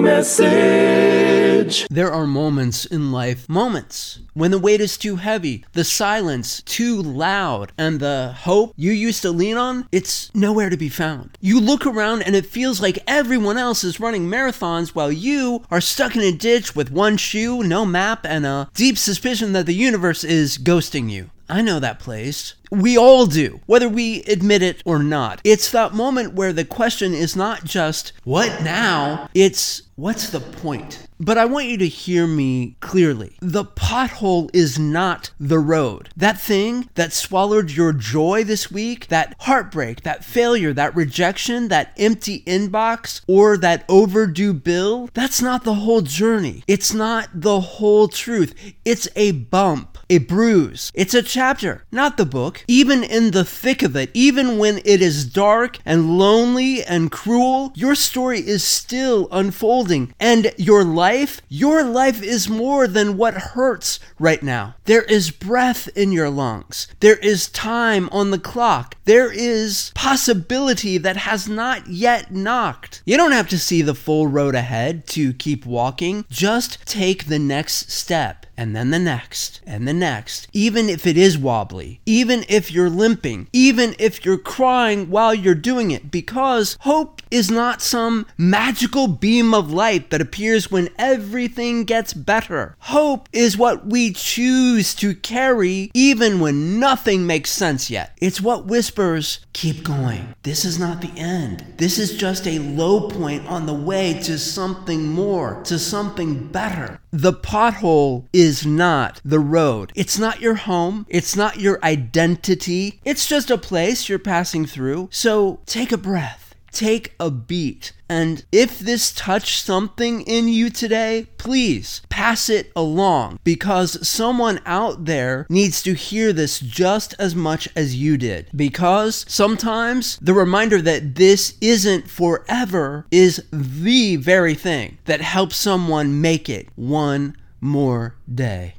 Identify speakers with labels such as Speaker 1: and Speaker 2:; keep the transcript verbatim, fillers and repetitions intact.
Speaker 1: morning message.
Speaker 2: There are moments in life, moments, when the weight is too heavy, the silence too loud, and the hope you used to lean on, it's nowhere to be found. You look around and it feels like everyone else is running marathons while you are stuck in a ditch with one shoe, no map, and a deep suspicion that the universe is ghosting you. I know that place. We all do, whether we admit it or not. It's that moment where the question is not just, what now? It's, what's the point? But I want you to hear me clearly. The pothole is not the road. That thing that swallowed your joy this week, that heartbreak, that failure, that rejection, that empty inbox, or that overdue bill, that's not the whole journey. It's not the whole truth. It's a bump, a bruise. It's a chapter, not the book. Even in the thick of it, even when it is dark and lonely and cruel, your story is still unfolding. And your life, your life is more than what hurts right now. There is breath in your lungs. There is time on the clock. There is possibility that has not yet knocked. You don't have to see the full road ahead to keep walking. Just take the next step. And then the next, and the next, even if it is wobbly, even if you're limping, even if you're crying while you're doing it, because hope is not some magical beam of light that appears when everything gets better. Hope is what we choose to carry even when nothing makes sense yet. It's what whispers, keep going. This is not the end. This is just a low point on the way to something more, to something better. The pothole is not the road. It's not your home. It's not your identity. It's just a place you're passing through. So take a breath. Take a beat. And if this touched something in you today, please pass it along, because someone out there needs to hear this just as much as you did. Because sometimes the reminder that this isn't forever is the very thing that helps someone make it one more day.